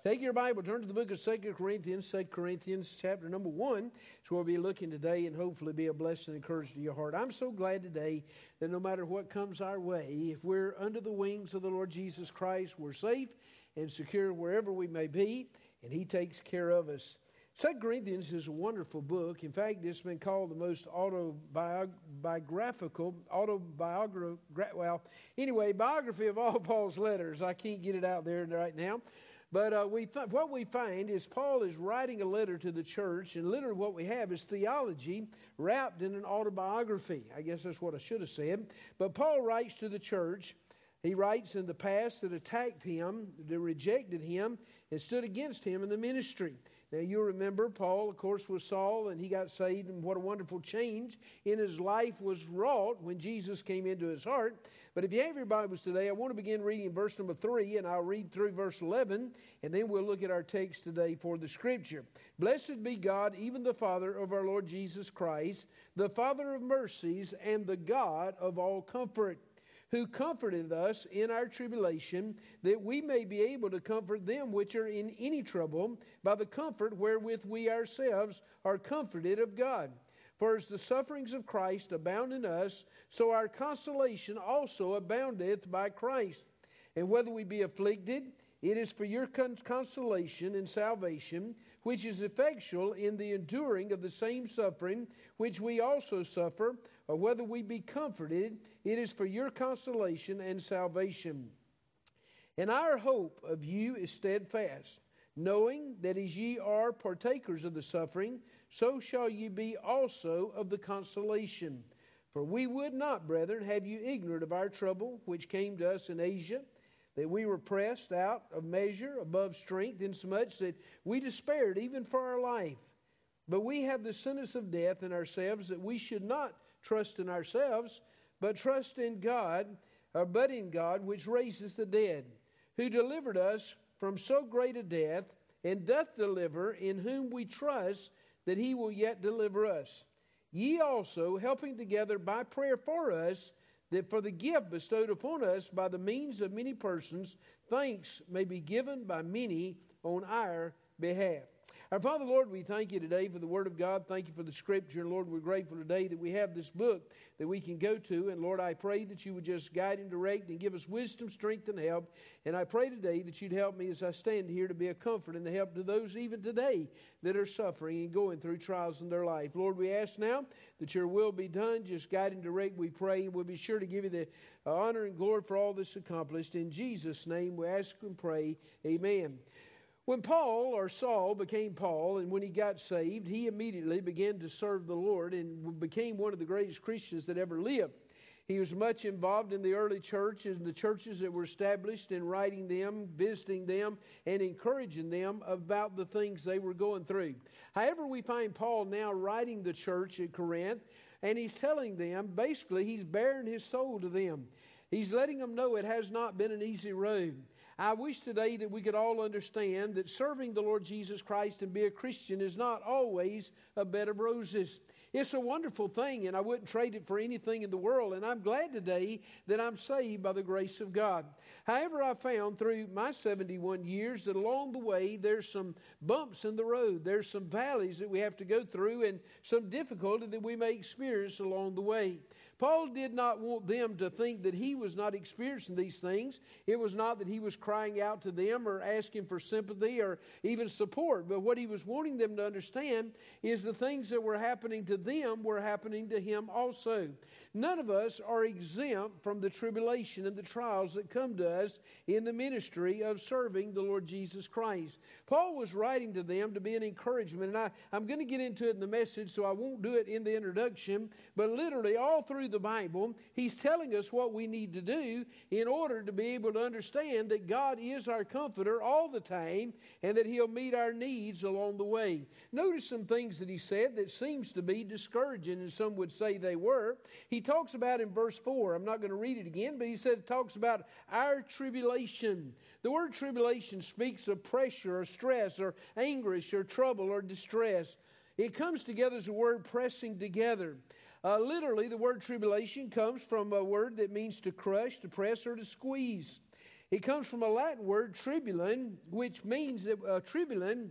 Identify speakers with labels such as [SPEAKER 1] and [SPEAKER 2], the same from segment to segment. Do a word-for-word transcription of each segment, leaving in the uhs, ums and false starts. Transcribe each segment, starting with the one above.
[SPEAKER 1] Take your Bible, turn to the book of Second Corinthians, Second Corinthians chapter number one. It's where we'll be looking today and hopefully be a blessing and encouragement to your heart. I'm so glad today that no matter what comes our way, if we're under the wings of the Lord Jesus Christ, we're safe and secure wherever we may be, and He takes care of us. Second Corinthians is a wonderful book. In fact, it's been called the most autobiographical, autobiography, well, anyway, biography of all Paul's letters. I can't get it out there right now. But uh, we th- what we find is Paul is writing a letter to the church, and literally what we have is theology wrapped in an autobiography. I guess that's what I should have said. But Paul writes to the church. He writes in the past that attacked him, that rejected him, and stood against him in the ministry. Now, you remember, Paul, of course, was Saul, and he got saved, and what a wonderful change in his life was wrought when Jesus came into his heart. But if you have your Bibles today, I want to begin reading verse number three, and I'll read through verse eleven, and then we'll look at our text today for the Scripture. Blessed be God, even the Father of our Lord Jesus Christ, the Father of mercies, and the God of all comfort, who comforted us in our tribulation, that we may be able to comfort them which are in any trouble by the comfort wherewith we ourselves are comforted of God. For as the sufferings of Christ abound in us, so our consolation also aboundeth by Christ. And whether we be afflicted, it is for your consolation and salvation, which is effectual in the enduring of the same suffering which we also suffer, or whether we be comforted, it is for your consolation and salvation. And our hope of you is steadfast, knowing that as ye are partakers of the suffering, so shall ye be also of the consolation. For we would not, brethren, have you ignorant of our trouble, which came to us in Asia, that we were pressed out of measure above strength, insomuch that we despaired even for our life. But we have the sentence of death in ourselves, that we should not trust in ourselves, but trust in God, or but in God, which raises the dead, who delivered us from so great a death, and doth deliver, in whom we trust that He will yet deliver us. Ye also, helping together by prayer for us, that for the gift bestowed upon us by the means of many persons, thanks may be given by many on our behalf. Our Father, Lord, we thank you today for the Word of God. Thank you for the Scripture. And Lord, we're grateful today that we have this book that we can go to. And Lord, I pray that you would just guide and direct and give us wisdom, strength, and help. And I pray today that you'd help me as I stand here to be a comfort and a help to those even today that are suffering and going through trials in their life. Lord, we ask now that your will be done. Just guide and direct, we pray. And we'll be sure to give you the honor and glory for all this accomplished. In Jesus' name we ask and pray. Amen. When Paul, or Saul, became Paul, and when he got saved, he immediately began to serve the Lord and became one of the greatest Christians that ever lived. He was much involved in the early churches and the churches that were established, in writing them, visiting them, and encouraging them about the things they were going through. However, we find Paul now writing the church at Corinth, and he's telling them, basically, he's bearing his soul to them. He's letting them know it has not been an easy road. I wish today that we could all understand that serving the Lord Jesus Christ and be a Christian is not always a bed of roses. It's a wonderful thing, and I wouldn't trade it for anything in the world. And I'm glad today that I'm saved by the grace of God. However, I found through my seventy-one years that along the way there's some bumps in the road. There's some valleys that we have to go through and some difficulty that we may experience along the way. Paul did not want them to think that he was not experiencing these things. It was not that he was crying out to them or asking for sympathy or even support. But what he was wanting them to understand is the things that were happening to them were happening to him also. None of us are exempt from the tribulation and the trials that come to us in the ministry of serving the Lord Jesus Christ. Paul was writing to them to be an encouragement, and I, I'm going to get into it in the message, so I won't do it in the introduction, but literally all through the Bible, he's telling us what we need to do in order to be able to understand that God is our comforter all the time and that He'll meet our needs along the way. Notice some things that he said that seems to be discouraging, and some would say they were. He talks about in verse four, I'm not going to read it again, but he said it talks about our tribulation. The word tribulation speaks of pressure or stress or anguish or trouble or distress. It comes together as a word pressing together. Uh, literally, the word tribulation comes from a word that means to crush, to press, or to squeeze. It comes from a Latin word, tribulum, which means that uh, tribulum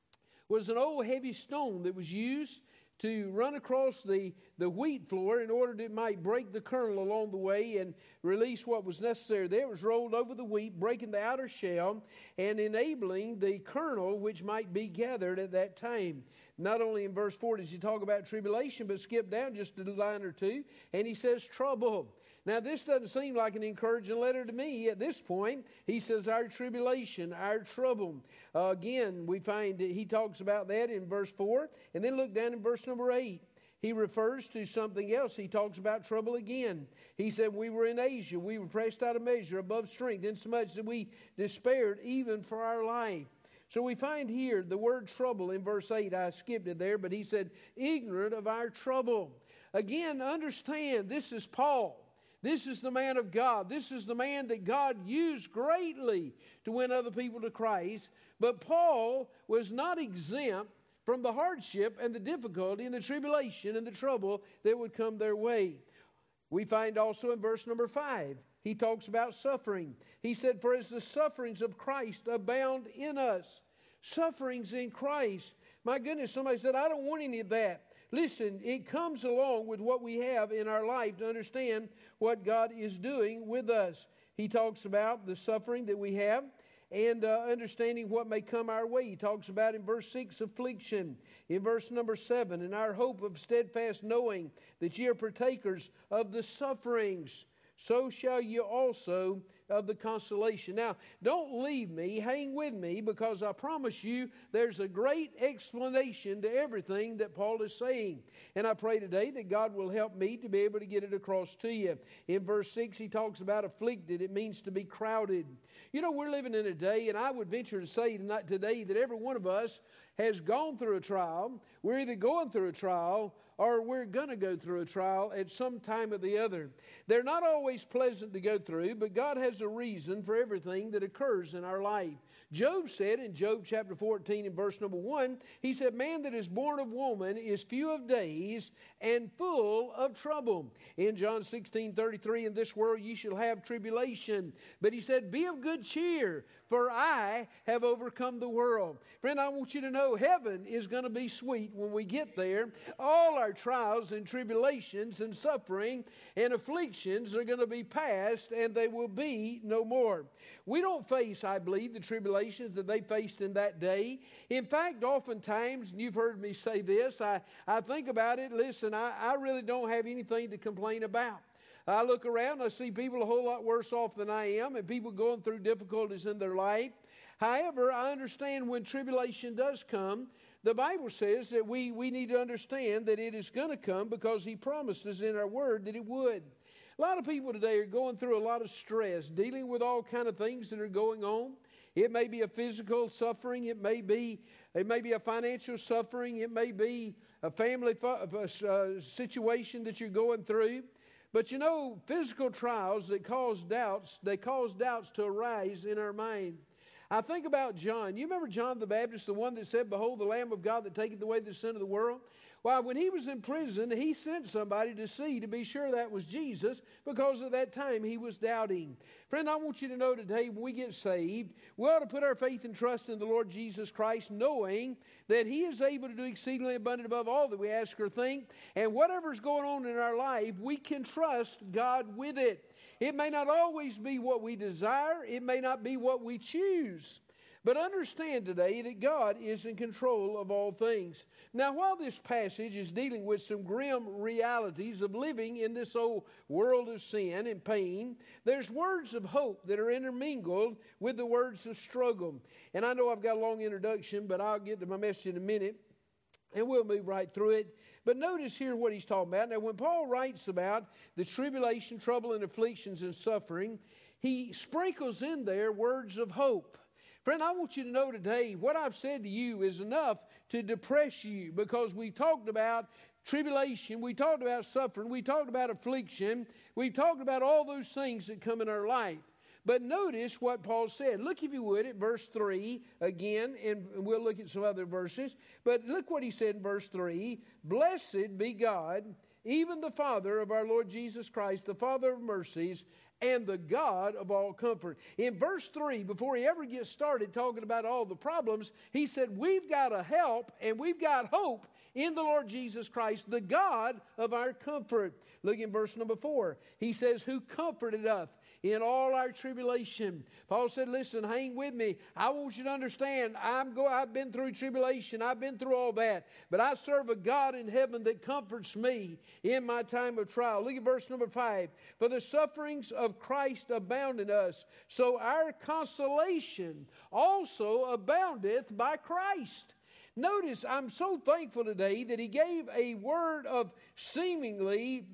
[SPEAKER 1] was an old heavy stone that was used to run across the, the wheat floor in order that it might break the kernel along the way and release what was necessary there. It was rolled over the wheat, breaking the outer shell and enabling the kernel which might be gathered at that time. Not only in verse four does he talk about tribulation, but skip down just a line or two, and he says trouble. Now, this doesn't seem like an encouraging letter to me at this point. He says our tribulation, our trouble. Uh, again, we find that he talks about that in verse four. And then look down in verse number eight. He refers to something else. He talks about trouble again. He said, we were in Asia. We were pressed out of measure, above strength, insomuch that we despaired even for our life. So we find here the word trouble in verse eight. I skipped it there, but he said, ignorant of our trouble. Again, understand, this is Paul. This is the man of God. This is the man that God used greatly to win other people to Christ. But Paul was not exempt from the hardship and the difficulty and the tribulation and the trouble that would come their way. We find also in verse number five, he talks about suffering. He said, for as the sufferings of Christ abound in us. Sufferings in Christ. My goodness, somebody said, I don't want any of that. Listen, it comes along with what we have in our life to understand what God is doing with us. He talks about the suffering that we have and uh, understanding what may come our way. He talks about in verse six, affliction. In verse number seven, in our hope of steadfast knowing that ye are partakers of the sufferings, so shall you also of the consolation. Now, don't leave me, hang with me, because I promise you there's a great explanation to everything that Paul is saying. And I pray today that God will help me to be able to get it across to you. In verse six, he talks about afflicted. It means to be crowded. You know, we're living in a day, and I would venture to say tonight, today that every one of us has gone through a trial. We're either going through a trial or we're going to go through a trial at some time or the other. They're not always pleasant to go through, but God has a reason for everything that occurs in our life. Job said in Job chapter fourteen and verse number one, he said, man that is born of woman is few of days and full of trouble. In John sixteen thirty-three, in this world ye shall have tribulation. But he said, be of good cheer, for I have overcome the world. Friend, I want you to know heaven is going to be sweet when we get there. All our trials and tribulations and suffering and afflictions are going to be past, and they will be no more. We don't face, I believe, the tribulations that they faced in that day. In fact, oftentimes, and you've heard me say this, I, I think about it, listen, I, I really don't have anything to complain about. I look around, I see people a whole lot worse off than I am, and people going through difficulties in their life. However, I understand when tribulation does come, the Bible says that we, we need to understand that it is going to come because He promised us in our Word that it would. A lot of people today are going through a lot of stress, dealing with all kind of things that are going on. It may be a physical suffering. It may be, it may be a financial suffering. It may be a family fu- uh, situation that you're going through. But you know, physical trials that cause doubts, they cause doubts to arise in our mind. I think about John. You remember John the Baptist, the one that said, behold, the Lamb of God that taketh away the sin of the world? Well, when he was in prison, he sent somebody to see to be sure that was Jesus, because at that time he was doubting. Friend, I want you to know today when we get saved, we ought to put our faith and trust in the Lord Jesus Christ, knowing that He is able to do exceedingly abundant above all that we ask or think. And whatever's going on in our life, we can trust God with it. It may not always be what we desire. It may not be what we choose. But understand today that God is in control of all things. Now, while this passage is dealing with some grim realities of living in this old world of sin and pain, there's words of hope that are intermingled with the words of struggle. And I know I've got a long introduction, but I'll get to my message in a minute, and we'll move right through it. But notice here what he's talking about. Now, when Paul writes about the tribulation, trouble, and afflictions and suffering, he sprinkles in there words of hope. Friend, I want you to know today, what I've said to you is enough to depress you, because we've talked about tribulation, we talked about suffering, we talked about affliction, we've talked about all those things that come in our life. But notice what Paul said. Look, if you would, at verse three again, and we'll look at some other verses. But look what he said in verse three. Blessed be God even the Father of our Lord Jesus Christ, the Father of mercies, and the God of all comfort. In verse three, before he ever gets started talking about all the problems, he said, we've got a help and we've got hope in the Lord Jesus Christ, the God of our comfort. Look in verse number four. He says, who comforted us in all our tribulation. Paul said, listen, hang with me. I want you to understand, I'm go, I've been through tribulation. I've been through all that. But I serve a God in heaven that comforts me in my time of trial. Look at verse number five. For the sufferings of Christ abound in us, so our consolation also aboundeth by Christ. Notice, I'm so thankful today that he gave a word of seemingly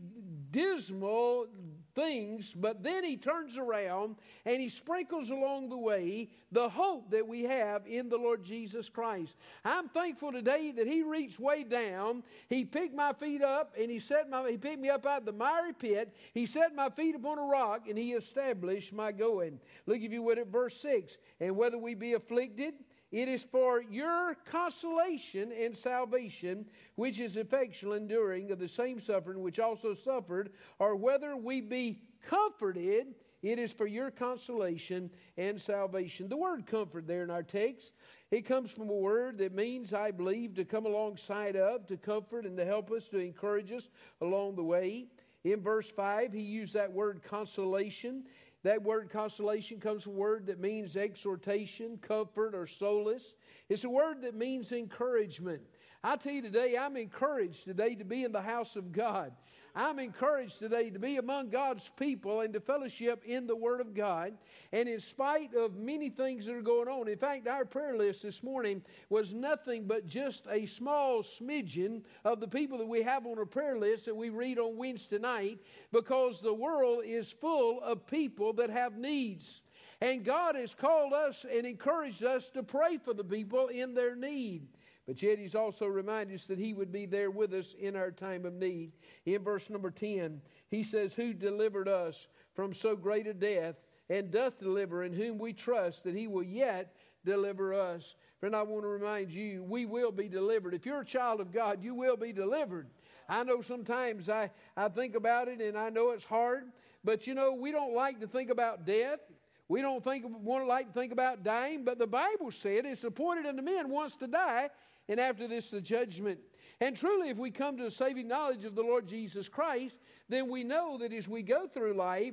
[SPEAKER 1] dismal things, but then he turns around and he sprinkles along the way the hope that we have in the Lord Jesus Christ. I'm thankful today that he reached way down. He picked my feet up and he set my, he picked me up out of the miry pit. He set my feet upon a rock and he established my going. Look, if you would, at verse six. And whether we be afflicted, it is for your consolation and salvation, which is effectual enduring of the same suffering which also suffered, or whether we be comforted, it is for your consolation and salvation. The word comfort there in our text, it comes from a word that means, I believe, to come alongside of, to comfort and to help us, to encourage us along the way. In verse five, he used that word consolation. That word consolation comes from a word that means exhortation, comfort, or solace. It's a word that means encouragement. I tell you today, I'm encouraged today to be in the house of God. I'm encouraged today to be among God's people and to fellowship in the Word of God. And in spite of many things that are going on, in fact, our prayer list this morning was nothing but just a small smidgen of the people that we have on our prayer list that we read on Wednesday night, because the world is full of people that have needs. And God has called us and encouraged us to pray for the people in their need. But yet he's also reminded us that he would be there with us in our time of need. In verse number ten, he says, who delivered us from so great a death, and doth deliver, in whom we trust that he will yet deliver us. Friend, I want to remind you, we will be delivered. If you're a child of God, you will be delivered. I know sometimes I, I think about it, and I know it's hard, but you know, we don't like to think about death. We don't think want to like to think about dying, but the Bible said it's appointed unto men once to die, and after this the judgment. And truly, if we come to a saving knowledge of the Lord Jesus Christ, then we know that as we go through life,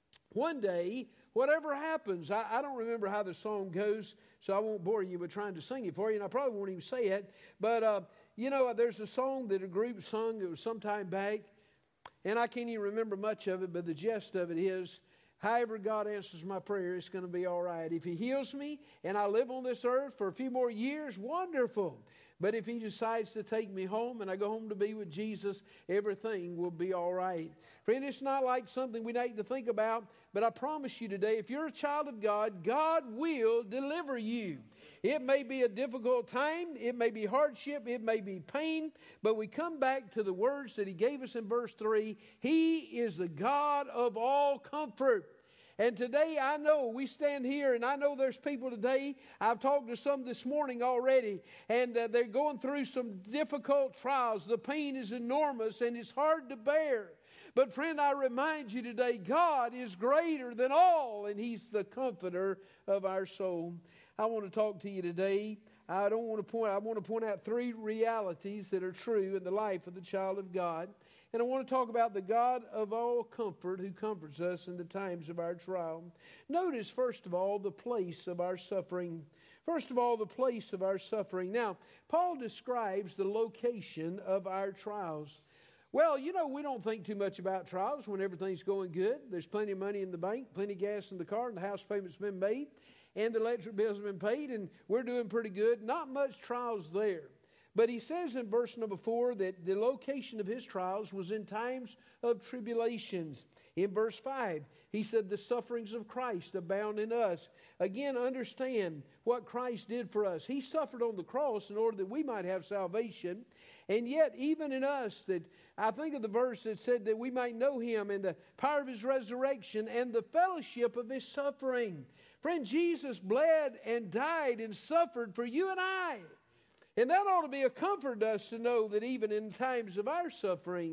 [SPEAKER 1] one day, whatever happens, I, I don't remember how the song goes, so I won't bore you with trying to sing it for you, and I probably won't even say it, but uh, you know, there's a song that a group sung, it was some time back, and I can't even remember much of it, but the gist of it is, however God answers my prayer, it's going to be all right. If he heals me and I live on this earth for a few more years, wonderful. But if he decides to take me home and I go home to be with Jesus, everything will be all right. Friend, it's not like something we need to think about, but I promise you today, if you're a child of God, God will deliver you. It may be a difficult time, it may be hardship, it may be pain, but we come back to the words that he gave us in verse three. He is the God of all comfort. And today I know we stand here, and I know there's people today, I've talked to some this morning already, and uh, they're going through some difficult trials. The pain is enormous and it's hard to bear. But friend, I remind you today, God is greater than all, and he's the comforter of our soul. I want to talk to you today. I don't want to point, I want to point out three realities that are true in the life of the child of God. And I want to talk about the God of all comfort who comforts us in the times of our trial. Notice, first of all, the place of our suffering. First of all, the place of our suffering. Now, Paul describes the location of our trials. Well, you know, we don't think too much about trials when everything's going good. There's plenty of money in the bank, plenty of gas in the car, and the house payment's been made, and the electric bills have been paid, and we're doing pretty good. Not much trials there. But he says in verse number four that the location of his trials was in times of tribulations. In verse five, he said the sufferings of Christ abound in us. Again, understand what Christ did for us. He suffered on the cross in order that we might have salvation. And yet, even in us, that I think of the verse that said that we might know him and the power of his resurrection and the fellowship of his suffering. Friend, Jesus bled and died and suffered for you and I. And that ought to be a comfort to us to know that even in times of our suffering,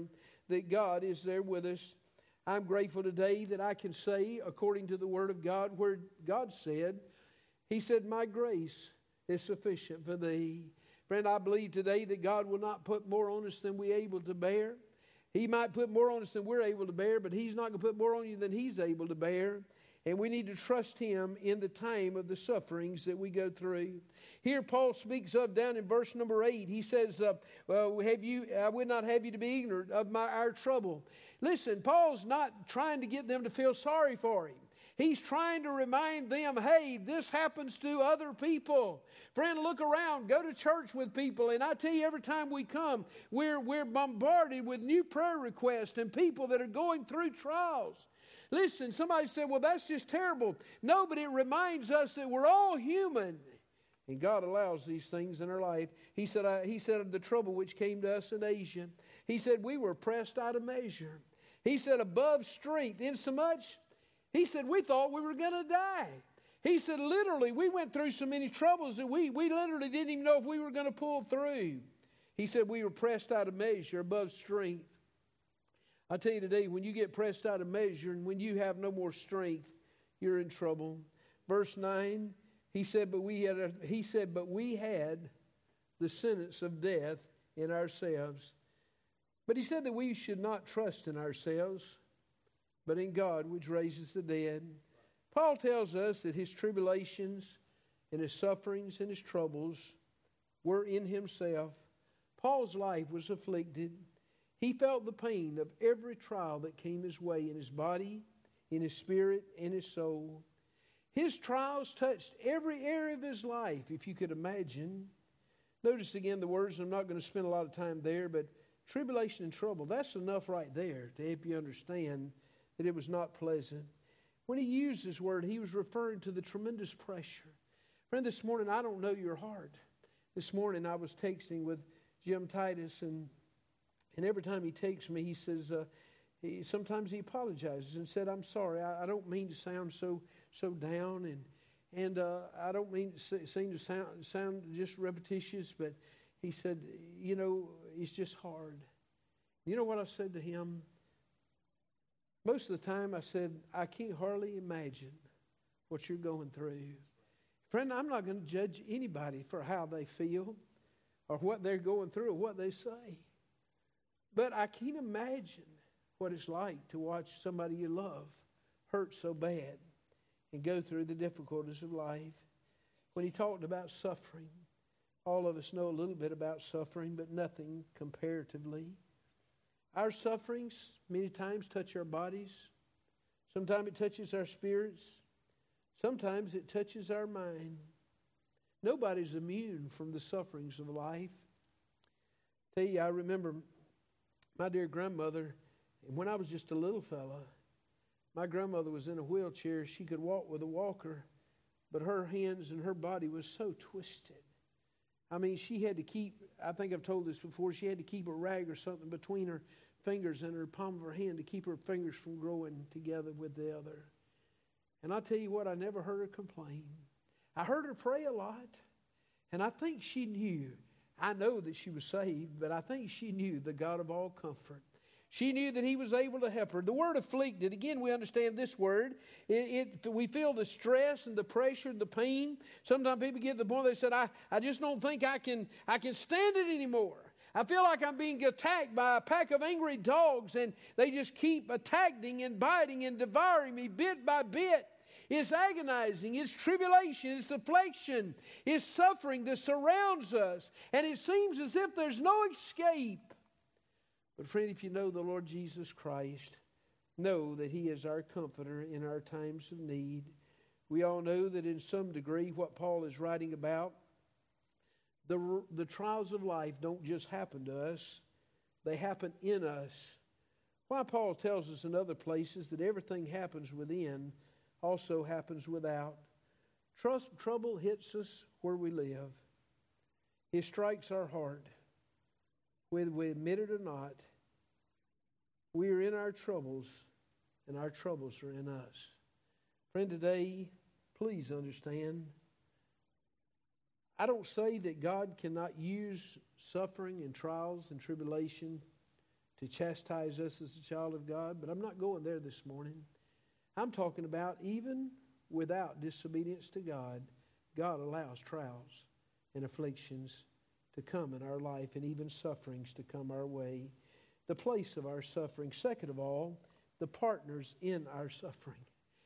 [SPEAKER 1] that God is there with us. I'm grateful today that I can say, according to the Word of God, where God said, He said, my grace is sufficient for thee. Friend, I believe today that God will not put more on us than we're able to bear. He might put more on us than we're able to bear, but He's not going to put more on you than He's able to bear. And we need to trust Him in the time of the sufferings that we go through. Here Paul speaks of down in verse number eight. He says, uh, well, have you, I would not have you to be ignorant of my, our trouble. Listen, Paul's not trying to get them to feel sorry for him. He's trying to remind them, hey, this happens to other people. Friend, look around. Go to church with people. And I tell you, every time we come, we're, we're bombarded with new prayer requests and people that are going through trials. Listen, somebody said, well, that's just terrible. No, but it reminds us that we're all human. And God allows these things in our life. He said, I, he said of the trouble which came to us in Asia. He said, we were pressed out of measure. He said, above strength, insomuch, he said, we thought we were going to die. He said, literally, we went through so many troubles that we, we literally didn't even know if we were going to pull through. He said, we were pressed out of measure, above strength. I tell you today, when you get pressed out of measure and when you have no more strength, you're in trouble. Verse nine, he said, but we had a, he said, but we had the sentence of death in ourselves. But he said that we should not trust in ourselves, but in God which raises the dead. Paul tells us that his tribulations and his sufferings and his troubles were in himself. Paul's life was afflicted. He felt the pain of every trial that came his way in his body, in his spirit, and his soul. His trials touched every area of his life, if you could imagine. Notice again the words, I'm not going to spend a lot of time there, but tribulation and trouble, that's enough right there to help you understand that it was not pleasant. When he used this word, he was referring to the tremendous pressure. Friend, this morning, I don't know your heart. This morning, I was texting with Jim Titus, and And every time he takes me, he says, uh, he, sometimes he apologizes and said, I'm sorry, I, I don't mean to sound so so down, and and uh, I don't mean to seem to sound, sound just repetitious, but he said, you know, it's just hard. You know what I said to him? Most of the time I said, I can't hardly imagine what you're going through. Friend, I'm not going to judge anybody for how they feel or what they're going through or what they say. But I can't imagine what it's like to watch somebody you love hurt so bad and go through the difficulties of life. When he talked about suffering, all of us know a little bit about suffering, but nothing comparatively. Our sufferings many times touch our bodies. Sometimes it touches our spirits. Sometimes it touches our mind. Nobody's immune from the sufferings of life. I tell you, I remember my dear grandmother, when I was just a little fella, my grandmother was in a wheelchair. She could walk with a walker, but her hands and her body was so twisted. I mean, she had to keep, I think I've told this before, she had to keep a rag or something between her fingers and her palm of her hand to keep her fingers from growing together with the other. And I'll tell you what, I never heard her complain. I heard her pray a lot, and I think she knew. I know that she was saved, but I think she knew the God of all comfort. She knew that He was able to help her. The word afflicted, again, we understand this word. It, it, we feel the stress and the pressure and the pain. Sometimes people get to the point they said, I, I just don't think I can, I can stand it anymore. I feel like I'm being attacked by a pack of angry dogs, and they just keep attacking and biting and devouring me bit by bit. It's agonizing, it's tribulation, it's affliction, it's suffering that surrounds us. And it seems as if there's no escape. But friend, if you know the Lord Jesus Christ, know that He is our comforter in our times of need. We all know that in some degree what Paul is writing about, the, the trials of life don't just happen to us, they happen in us. Why Paul tells us in other places that everything happens within also happens without. Trust, trouble hits us where we live. It strikes our heart. Whether we admit it or not, we are in our troubles, and our troubles are in us. Friend, today, please understand, I don't say that God cannot use suffering and trials and tribulation to chastise us as a child of God. But I'm not going there this morning. I'm talking about even without disobedience to God, God allows trials and afflictions to come in our life and even sufferings to come our way. The place of our suffering. Second of all, the partners in our suffering.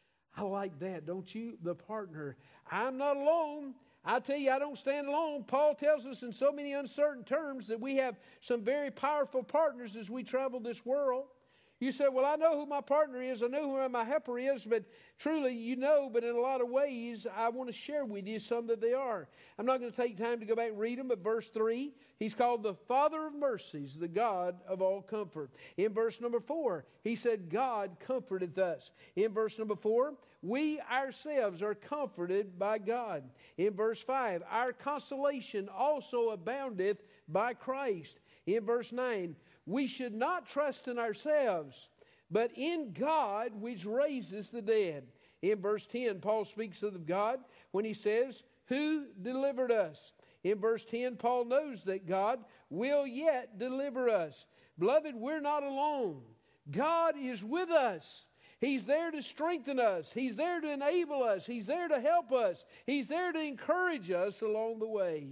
[SPEAKER 1] I like that, don't you? The partner. I'm not alone. I tell you, I don't stand alone. Paul tells us in so many uncertain terms that we have some very powerful partners as we travel this world. You say, well, I know who my partner is. I know who my helper is. But truly, you know, but in a lot of ways, I want to share with you some that they are. I'm not going to take time to go back and read them, but verse three, he's called the Father of mercies, the God of all comfort. In verse number four, he said, God comforteth us. In verse number four, we ourselves are comforted by God. In verse five, our consolation also aboundeth by Christ. In verse nine, we should not trust in ourselves, but in God which raises the dead. In verse ten, Paul speaks of God when he says, who delivered us? In verse ten, Paul knows that God will yet deliver us. Beloved, we're not alone. God is with us. He's there to strengthen us. He's there to enable us. He's there to help us. He's there to encourage us along the way.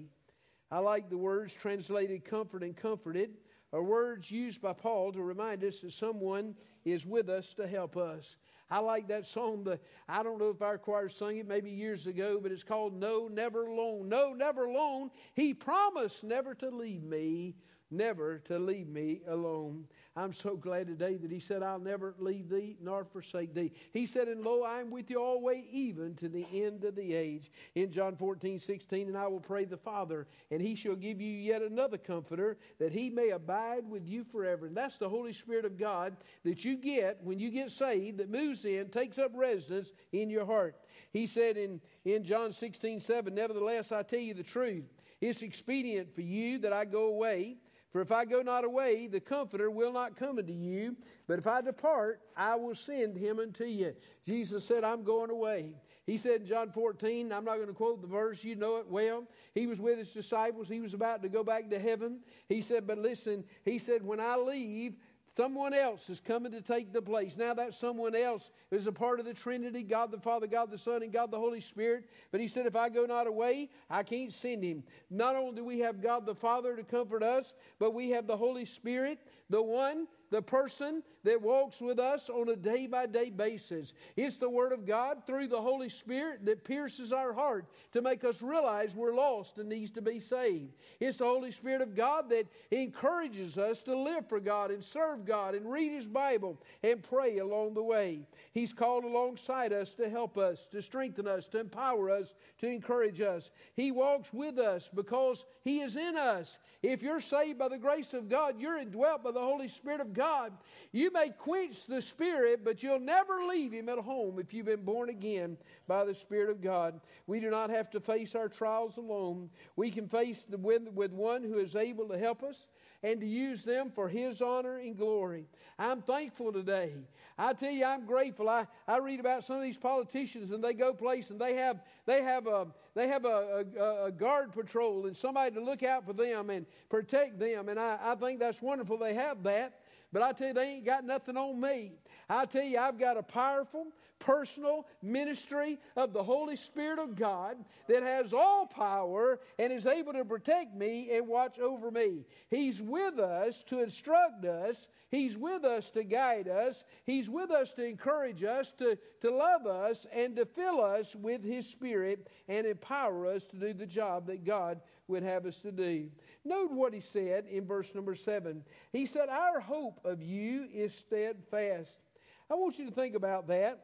[SPEAKER 1] I like the words translated comfort and comforted are words used by Paul to remind us that someone is with us to help us. I like that song. The, I don't know if our choir sung it maybe years ago, but it's called No, Never Alone. No, never alone. He promised never to leave me, never to leave me alone. I'm so glad today that he said, I'll never leave thee nor forsake thee. He said, and lo, I am with you always, even to the end of the age. In John fourteen, sixteen, and I will pray the Father, and he shall give you yet another comforter, that he may abide with you forever. And that's the Holy Spirit of God that you get when you get saved, that moves in, takes up residence in your heart. He said in, in John sixteen, seven, nevertheless, I tell you the truth. It's expedient for you that I go away. For if I go not away, the Comforter will not come unto you. But if I depart, I will send him unto you. Jesus said, I'm going away. He said in John fourteen, I'm not going to quote the verse, you know it well. He was with his disciples. He was about to go back to heaven. He said, but listen, he said, when I leave, someone else is coming to take the place. Now that someone else is a part of the Trinity, God the Father, God the Son, and God the Holy Spirit. But he said, if I go not away, I can't send him. Not only do we have God the Father to comfort us, but we have the Holy Spirit, the one, the person that walks with us on a day-by-day basis. It's the Word of God through the Holy Spirit that pierces our heart to make us realize we're lost and needs to be saved. It's the Holy Spirit of God that encourages us to live for God and serve God and read His Bible and pray along the way. He's called alongside us to help us, to strengthen us, to empower us, to encourage us. He walks with us because He is in us. If you're saved by the grace of God, you're indwelt by the Holy Spirit of God. You may quench the Spirit, but you'll never leave Him at home if you've been born again by the Spirit of God. We do not have to face our trials alone. We can face them with, with one who is able to help us and to use them for His honor and glory. I'm thankful today. I tell you, I'm grateful. I, I read about some of these politicians, and they go place and they have they have a they have a, a, a guard patrol and somebody to look out for them and protect them. And I, I think that's wonderful they have that. But I tell you, they ain't got nothing on me. I tell you, I've got a powerful, personal ministry of the Holy Spirit of God that has all power and is able to protect me and watch over me. He's with us to instruct us. He's with us to guide us. He's with us to encourage us, to, to love us, and to fill us with His Spirit and empower us to do the job that God would have us to do. Note what he said in verse number seven. He said, our hope of you is steadfast. I want you to think about that.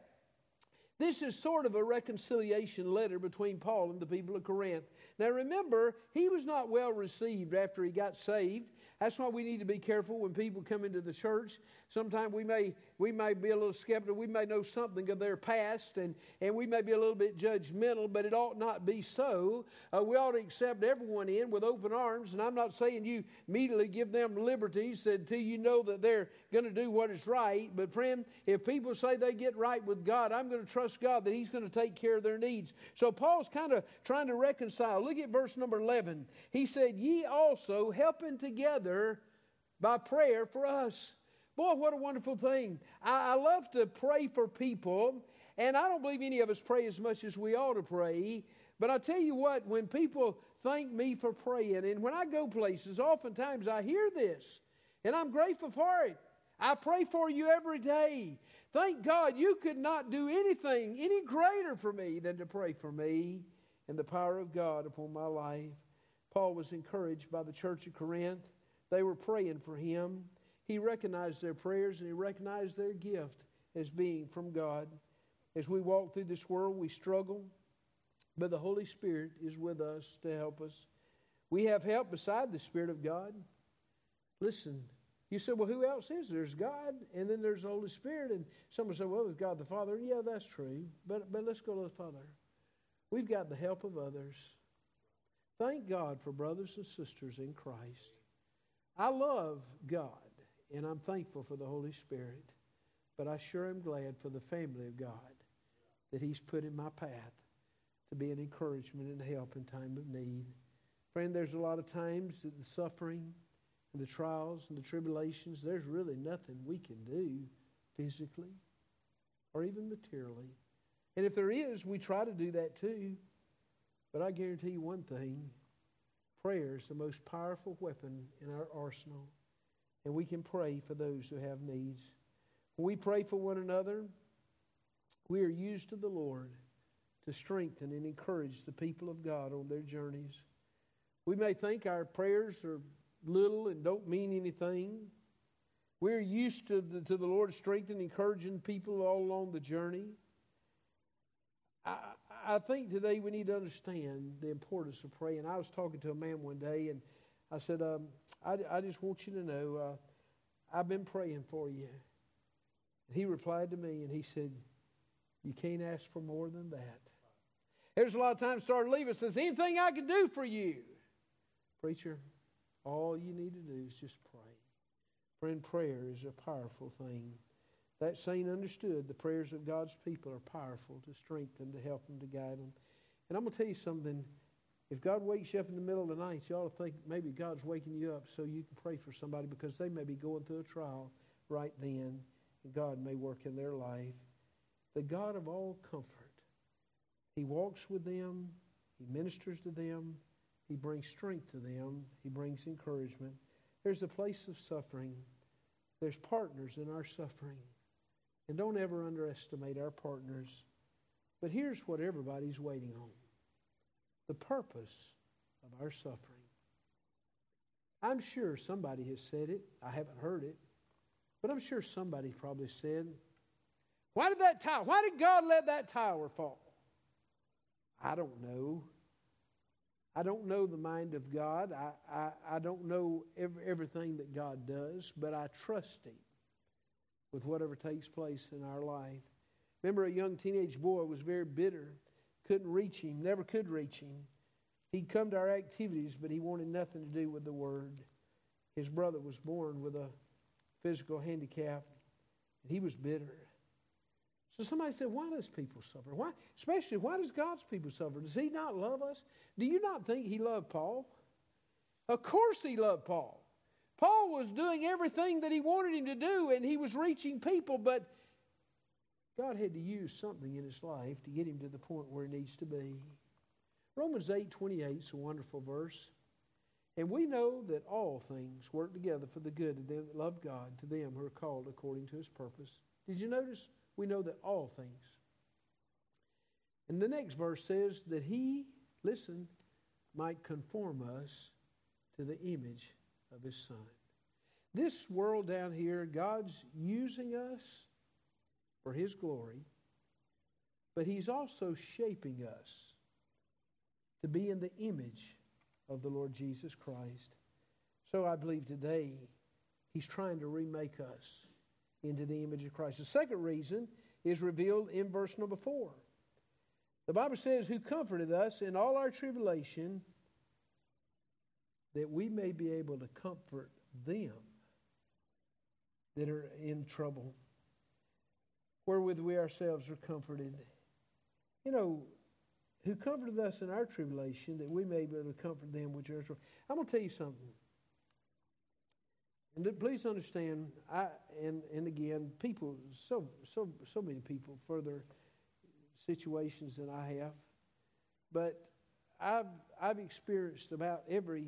[SPEAKER 1] This is sort of a reconciliation letter between Paul and the people of Corinth. Now remember, he was not well received after he got saved. That's why we need to be careful when people come into the church. Sometimes we may we may be a little skeptical. We may know something of their past, and, and we may be a little bit judgmental, but it ought not be so. Uh, we ought to accept everyone in with open arms, and I'm not saying you immediately give them liberties until you know that they're going to do what is right. But friend, if people say they get right with God, I'm going to trust God that He's going to take care of their needs. So Paul's kind of trying to reconcile. Look at verse number eleven. He said, ye also helping together by prayer for us. Boy, what a wonderful thing. I, I love to pray for people, and I don't believe any of us pray as much as we ought to pray. But I tell you what, when people thank me for praying, and when I go places, oftentimes I hear this, and I'm grateful for it. I pray for you every day. Thank God you could not do anything any greater for me than to pray for me and the power of God upon my life. Paul was encouraged by the church of Corinth. They were praying for him. He recognized their prayers and he recognized their gift as being from God. As we walk through this world, we struggle, but the Holy Spirit is with us to help us. We have help beside the Spirit of God. Listen, you say, well, who else is there? There's God, and then there's the Holy Spirit. And someone said, well, there's God the Father. Yeah, that's true, but, but let's go to the Father. We've got the help of others. Thank God for brothers and sisters in Christ. I love God, and I'm thankful for the Holy Spirit, but I sure am glad for the family of God that He's put in my path to be an encouragement and help in time of need. Friend, there's a lot of times that the suffering and the trials and the tribulations, there's really nothing we can do physically or even materially. And if there is, we try to do that too. But I guarantee you one thing, prayer is the most powerful weapon in our arsenal. And we can pray for those who have needs. When we pray for one another, we are used to the Lord to strengthen and encourage the people of God on their journeys. We may think our prayers are little and don't mean anything. We're used to the, to the Lord strengthening, encouraging people all along the journey. I, I think today we need to understand the importance of praying. I was talking to a man one day, and I said, um, I, I just want you to know, uh, I've been praying for you. And he replied to me, and he said, you can't ask for more than that. There's a lot of times started leaving says, anything I can do for you. Preacher, all you need to do is just pray. Friend, prayer is a powerful thing. That saint understood the prayers of God's people are powerful to strengthen, to help them, to guide them. And I'm going to tell you something. If God wakes you up in the middle of the night, you ought to think maybe God's waking you up so you can pray for somebody because they may be going through a trial right then, and God may work in their life. The God of all comfort, He walks with them, He ministers to them, He brings strength to them, He brings encouragement. There's a place of suffering. There's partners in our suffering. And don't ever underestimate our partners. But here's what everybody's waiting on. The purpose of our suffering. I'm sure somebody has said it. I haven't heard it. But I'm sure somebody probably said, why did that tower, why did God let that tower fall? I don't know. I don't know the mind of God. I, I, I don't know every, everything that God does, but I trust Him with whatever takes place in our life. Remember, a young teenage boy was very bitter, couldn't reach him, never could reach him. He'd come to our activities, but he wanted nothing to do with the Word. His brother was born with a physical handicap, and he was bitter. So somebody said, why does people suffer? Why, especially, why does God's people suffer? Does He not love us? Do you not think He loved Paul? Of course He loved Paul. Paul was doing everything that he wanted him to do, and he was reaching people, but God had to use something in his life to get him to the point where he needs to be. Romans eight twenty-eight is a wonderful verse. And we know that all things work together for the good of them that love God, to them who are called according to His purpose. Did you notice? We know that all things. And the next verse says that He, listen, might conform us to the image of His Son. This world down here, God's using us for His glory, but He's also shaping us to be in the image of the Lord Jesus Christ. So I believe today He's trying to remake us into the image of Christ. The second reason is revealed in verse number four. The Bible says, who comforted us in all our tribulation, that we may be able to comfort them that are in trouble, wherewith we ourselves are comforted. You know, who comforted us in our tribulation, that we may be able to comfort them which are in trouble. I'm going to tell you something. And please understand, I and, and again, people, so so so many people further situations than I have, but I've I've experienced about every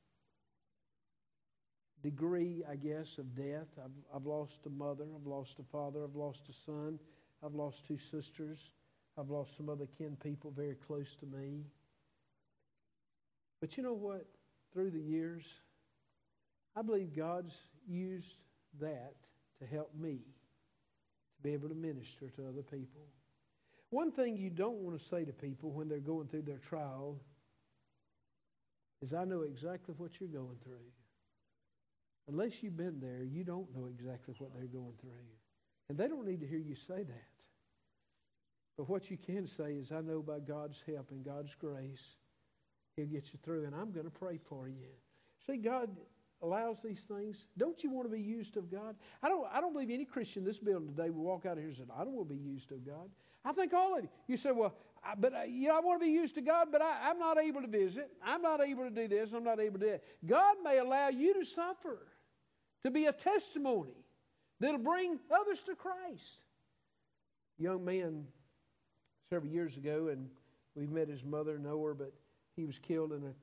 [SPEAKER 1] degree, I guess, of death. I've I've lost a mother, I've lost a father, I've lost a son, I've lost two sisters, I've lost some other kin people very close to me. But you know what? Through the years, I believe God's used that to help me to be able to minister to other people. One thing you don't want to say to people when they're going through their trial is, I know exactly what you're going through. Unless you've been there, you don't know exactly what they're going through. And they don't need to hear you say that. But what you can say is, I know by God's help and God's grace, He'll get you through, and I'm going to pray for you. See, God allows these things. Don't you want to be used of God? I don't I don't believe any Christian in this building today will walk out of here and say, I don't want to be used of God. I think all of you. You say, well, I, but uh, you know, I want to be used to God, but I, I'm not able to visit. I'm not able to do this. I'm not able to do that. God may allow you to suffer, to be a testimony that'll bring others to Christ. A young man several years ago, and we've met his mother, know her, but he was killed in a